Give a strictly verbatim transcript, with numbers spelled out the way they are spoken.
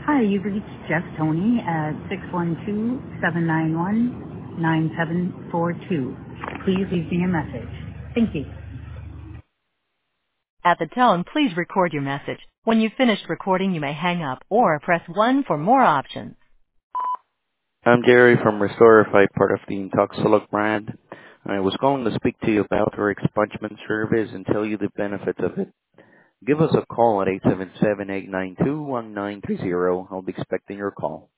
Hi, you've reached Jeff Tony at six one two, seven nine one, nine seven four two. Please leave me a message. Thank you. At the tone, please record your message. When you've finished recording, you may hang up or press one for more options. I'm Jerry from Restorify, part of the Intoxilog brand. I was calling to speak to you about our expungement service and tell you the benefits of it. Give us a call at eight seven seven, eight nine two, one nine three zero. I'll be expecting your call.